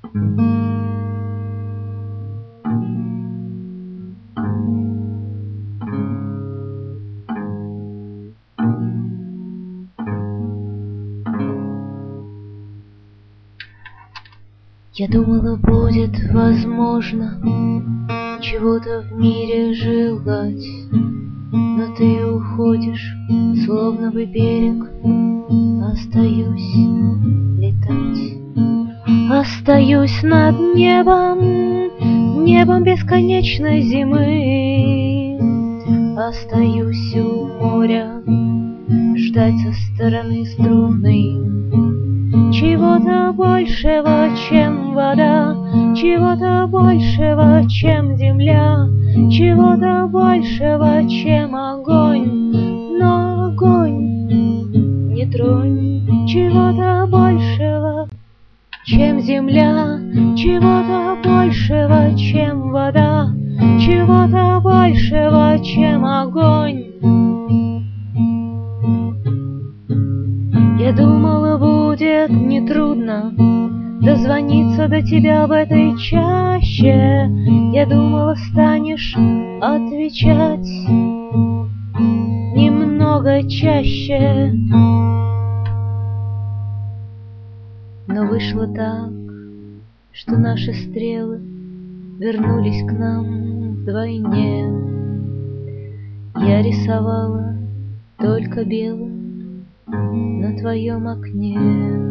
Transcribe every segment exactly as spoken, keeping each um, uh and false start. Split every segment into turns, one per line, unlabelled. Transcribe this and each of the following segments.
Я думала, будет возможно чего-то в мире желать, но ты уходишь, словно бы берег. Остаюсь летать, остаюсь над небом, небом бесконечной зимы. Остаюсь у моря, ждать со стороны струнной чего-то большего, чем вода, чего-то большего, чем земля, чего-то большего, чем огонь. Но огонь не тронь, чего-то большего, чем земля, чего-то большего, чем вода, чего-то большего, чем огонь. Я думала, будет нетрудно дозвониться до тебя в этой чаще. Я думала, станешь отвечать немного чаще. Но вышло так, что наши стрелы вернулись к нам вдвойне. Я рисовала только белым на твоем окне.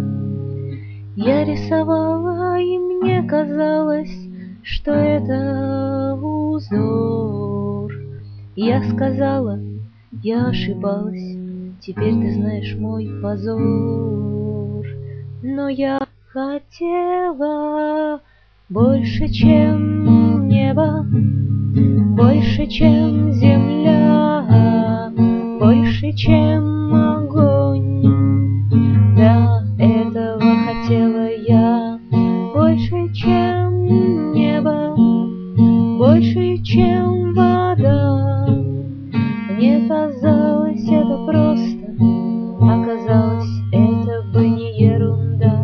Я рисовала, и мне казалось, что это узор. Я сказала, я ошибалась, теперь ты знаешь мой позор. Но я хотела больше, чем небо, больше, чем земля, больше, чем огонь. Да, этого хотела я, больше, чем небо, больше, чем вода. Мне казалось, это просто, оказалось, это бы не ерунда.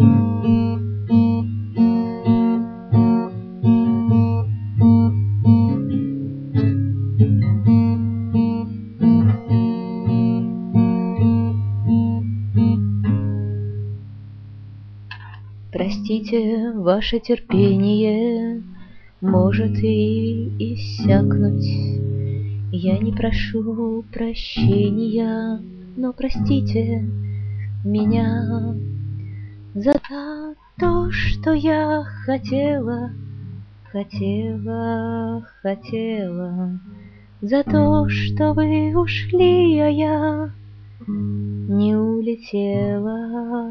Простите, ваше терпение может и иссякнуть. Я не прошу прощения, но простите меня за то, что я хотела, хотела, хотела, за то, что вы ушли, а я не улетела.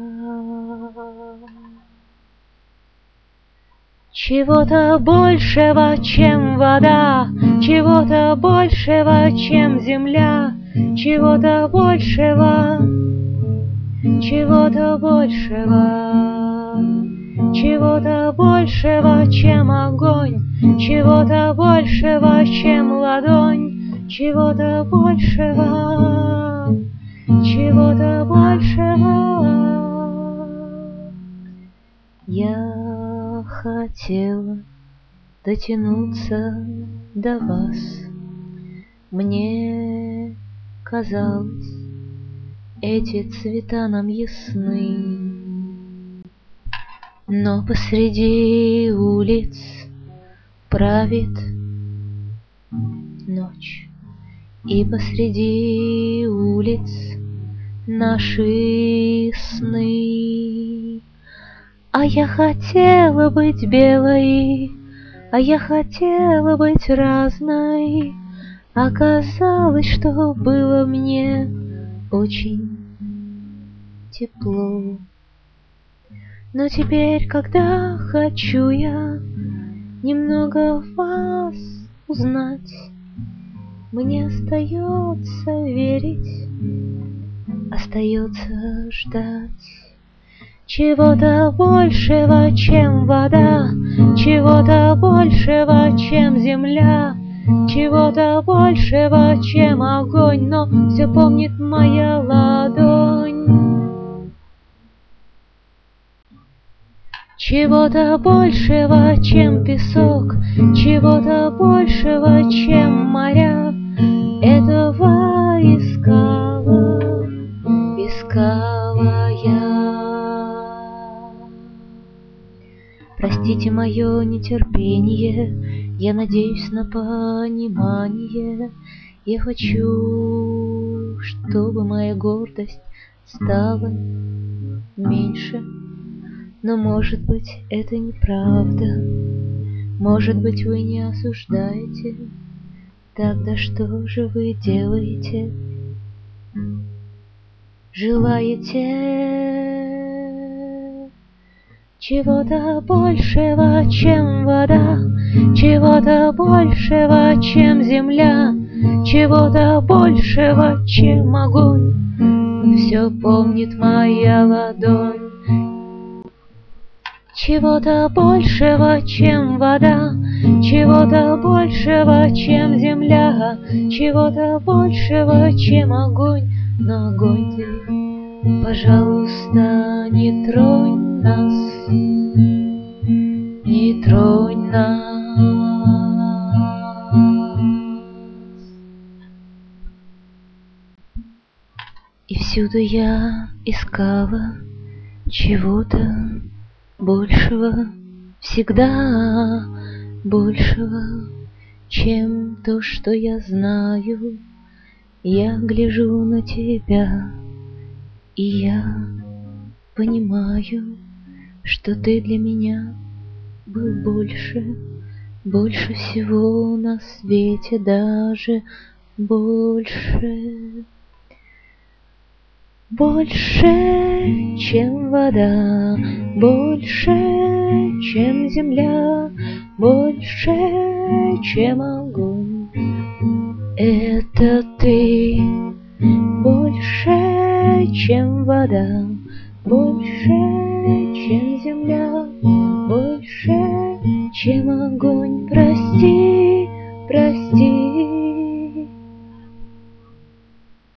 Чего-то большего, чем вода, чего-то большего, чем земля, чего-то большего, чего-то большего, чего-то большего, чем огонь, чего-то большего, чем ладонь, чего-то большего, чего-то большего. Я хотела дотянуться до вас. Мне казалось, эти цвета нам ясны. Но посреди улиц правит ночь, и посреди улиц наши сны. А я хотела быть белой, а я хотела быть разной. Оказалось, что было мне очень тепло. Но теперь, когда хочу я немного вас узнать, мне остается верить, остается ждать. Чего-то большего, чем вода, чего-то большего, чем земля, чего-то большего, чем огонь, но все помнит моя ладонь. чего-то большего, чем песок, чего-то большего, чем моря. Этого искала, искала я. Простите мое нетерпение, я надеюсь на понимание. Я хочу, чтобы моя гордость стала меньше. Но, может быть, это неправда. Может быть, вы не осуждаете. Тогда что же вы делаете? Желаете чего-то большего, чем вода, чего-то большего, чем земля, чего-то большего, чем огонь. Все помнит моя ладонь. Чего-то большего, чем вода, чего-то большего, чем земля, чего-то большего, чем огонь. Но огонь ты, пожалуйста, не тронь нас, не тронь нас. И всюду я искала чего-то большего, всегда большего, чем то, что я знаю. Я гляжу на тебя, и я понимаю, что ты для меня был больше, больше всего на свете, даже больше. Больше, чем вода, больше, чем земля, больше, чем огонь. Это ты. Больше, чем вода, больше, чем земля, больше, чем огонь. Прости, прости.